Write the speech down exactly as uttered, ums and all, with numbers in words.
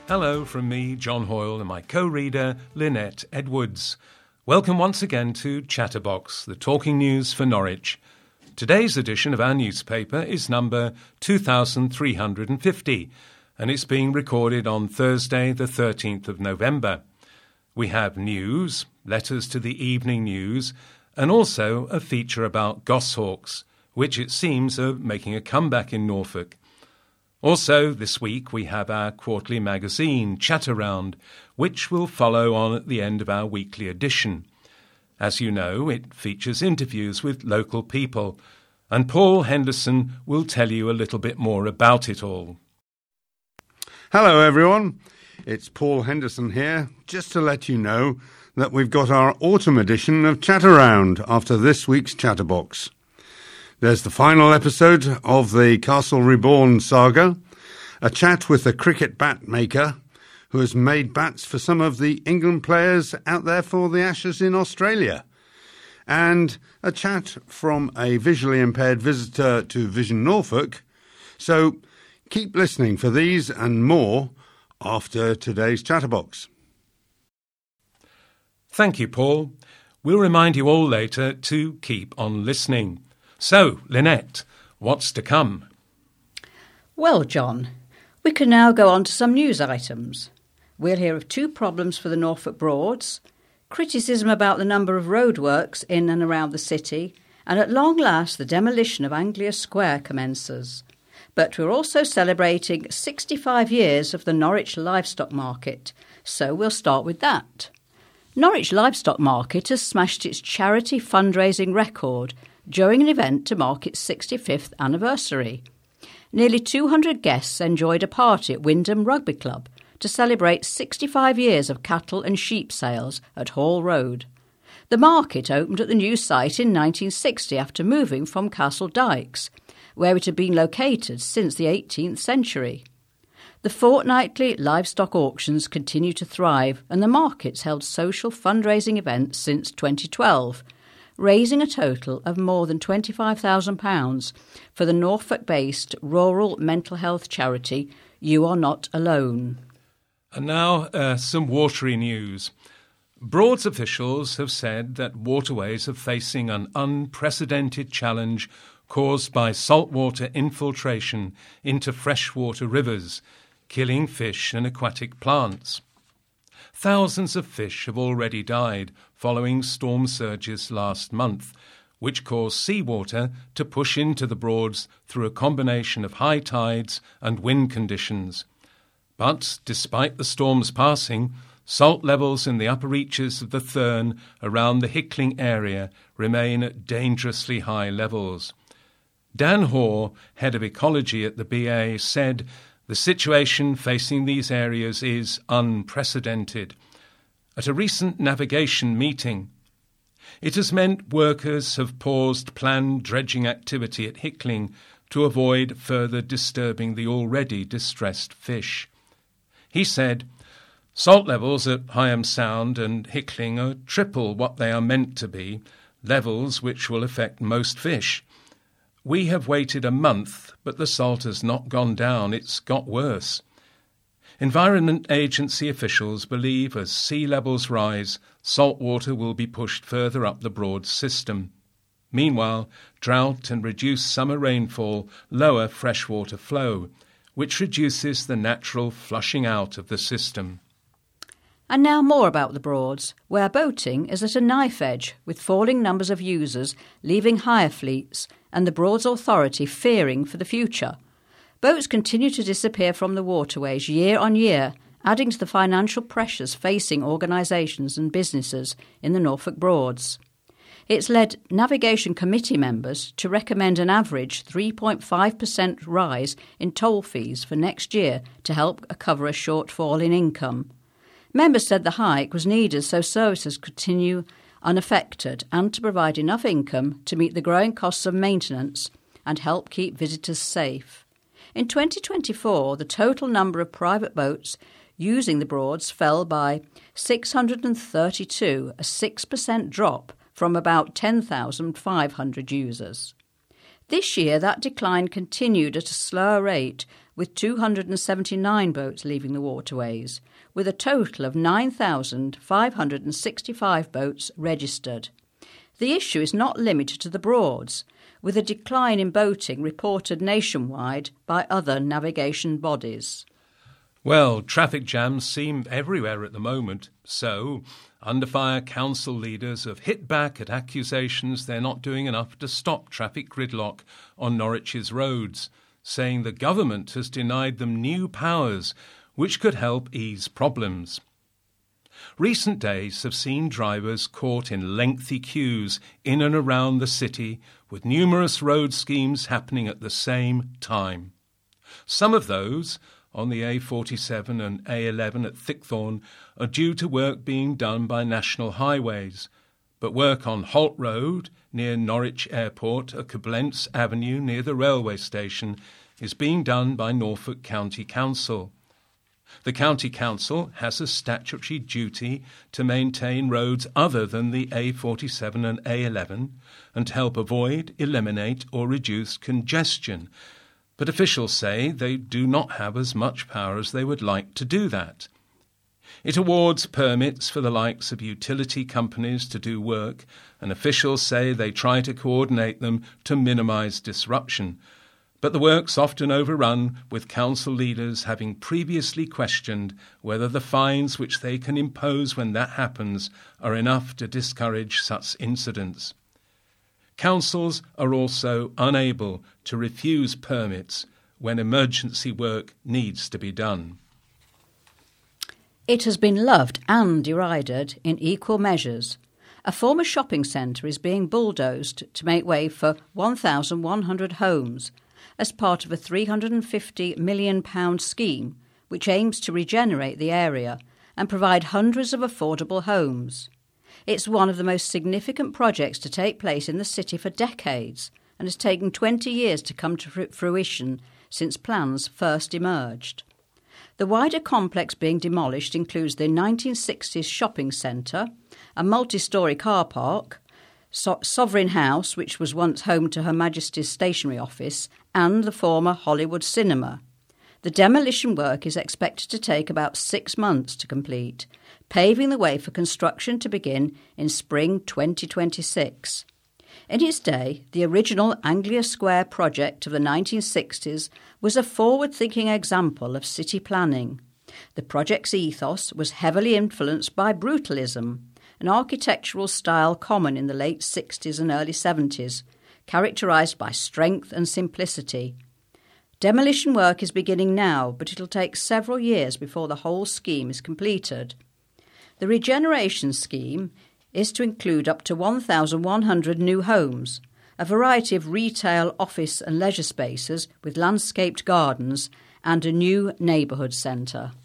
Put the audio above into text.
Hello from me, John Hoyle, and my co-reader, Lynette Edwards. Welcome once again to Chatterbox, the talking news for Norwich. Today's edition of our newspaper is number two thousand three hundred fifty, and it's being recorded on Thursday, the thirteenth of November. We have news, letters to the evening news, and also a feature about goshawks, which it seems are making a comeback in Norfolk. Also, this week we have our quarterly magazine, Chat-Around, which will follow on at the end of our weekly edition. As you know, it features interviews with local people, and Paul Henderson will tell you a little bit more about it all. Hello everyone, it's Paul Henderson here, just to let you know that we've got our autumn edition of Chat-Around after this week's Chatterbox. There's the final episode of the Castle Reborn saga, a chat with a cricket bat maker who has made bats for some of the England players out there for the Ashes in Australia, and a chat from a visually impaired visitor to Vision Norfolk. So keep listening for these and more after today's Chatterbox. Thank you, Paul. We'll remind you all later to keep on listening. So, Lynette, what's to come? Well, John, we can now go on to some news items. We'll hear of two problems for the Norfolk Broads, criticism about the number of roadworks in and around the city, and at long last the demolition of Anglia Square commences. But we're also celebrating sixty-five years of the Norwich Livestock Market, so we'll start with that. Norwich Livestock Market has smashed its charity fundraising record during an event to mark its sixty-fifth anniversary. Nearly two hundred guests enjoyed a party at Wyndham Rugby Club to celebrate sixty-five years of cattle and sheep sales at Hall Road. The market opened at the new site in nineteen sixty after moving from Castle Dykes, where it had been located since the eighteenth century. The fortnightly livestock auctions continue to thrive, and the market's held social fundraising events since twenty twelve, raising a total of more than twenty-five thousand pounds for the Norfolk-based rural mental health charity You Are Not Alone. And now uh, some watery news. Broads officials have said that waterways are facing an unprecedented challenge caused by saltwater infiltration into freshwater rivers, killing fish and aquatic plants. Thousands of fish have already died following storm surges last month, which caused seawater to push into the Broads through a combination of high tides and wind conditions. But despite the storms passing, salt levels in the upper reaches of the Thurne around the Hickling area remain at dangerously high levels. Dan Hoare, head of ecology at the B A, said the situation facing these areas is unprecedented. At a recent navigation meeting, it has meant workers have paused planned dredging activity at Hickling to avoid further disturbing the already distressed fish. He said, "Salt levels at Hyam Sound and Hickling are triple what they are meant to be, levels which will affect most fish. We have waited a month, but the salt has not gone down, it's got worse." Environment Agency officials believe as sea levels rise, salt water will be pushed further up the Broad system. Meanwhile, drought and reduced summer rainfall lower freshwater flow, which reduces the natural flushing out of the system. And now more about the Broads, where boating is at a knife edge, with falling numbers of users leaving hire fleets and the Broads Authority fearing for the future. Boats continue to disappear from the waterways year on year, adding to the financial pressures facing organisations and businesses in the Norfolk Broads. It's led Navigation Committee members to recommend an average three point five percent rise in toll fees for next year to help cover a shortfall in income. Members said the hike was needed so services continue unaffected and to provide enough income to meet the growing costs of maintenance and help keep visitors safe. In twenty twenty-four, the total number of private boats using the Broads fell by six hundred thirty-two, a six percent drop from about ten thousand five hundred users. This year, that decline continued at a slower rate, with two hundred seventy-nine boats leaving the waterways, with a total of nine thousand five hundred sixty-five boats registered. The issue is not limited to the Broads, with a decline in boating reported nationwide by other navigation bodies. Well, traffic jams seem everywhere at the moment, so Under Fire Council leaders have hit back at accusations they're not doing enough to stop traffic gridlock on Norwich's roads, saying the government has denied them new powers which could help ease problems. Recent days have seen drivers caught in lengthy queues in and around the city, with numerous road schemes happening at the same time. Some of those, on the A forty-seven and A eleven at Thickthorn, are due to work being done by National Highways, but work on Holt Road, near Norwich Airport, at Koblenz Avenue near the railway station, is being done by Norfolk County Council. The County Council has a statutory duty to maintain roads other than the A forty-seven and A eleven and to help avoid, eliminate or reduce congestion, but officials say they do not have as much power as they would like to do that. It awards permits for the likes of utility companies to do work, and officials say they try to coordinate them to minimise disruption. But the work's often overrun, with council leaders having previously questioned whether the fines which they can impose when that happens are enough to discourage such incidents. Councils are also unable to refuse permits when emergency work needs to be done. It has been loved and derided in equal measures. A former shopping centre is being bulldozed to make way for one thousand one hundred homes, as part of a three hundred fifty million pounds scheme which aims to regenerate the area and provide hundreds of affordable homes. It's one of the most significant projects to take place in the city for decades and has taken twenty years to come to fruition since plans first emerged. The wider complex being demolished includes the nineteen sixties shopping centre, a multi-storey car park, So- Sovereign House, which was once home to Her Majesty's Stationery Office, and the former Hollywood Cinema. The demolition work is expected to take about six months to complete, paving the way for construction to begin in spring twenty twenty-six. In its day, the original Anglia Square project of the nineteen sixties was a forward-thinking example of city planning. The project's ethos was heavily influenced by brutalism, an architectural style common in the late sixties and early seventies, characterised by strength and simplicity. Demolition work is beginning now, but it'll take several years before the whole scheme is completed. The regeneration scheme is to include up to one thousand one hundred new homes, a variety of retail, office and leisure spaces with landscaped gardens, and a new neighbourhood centre.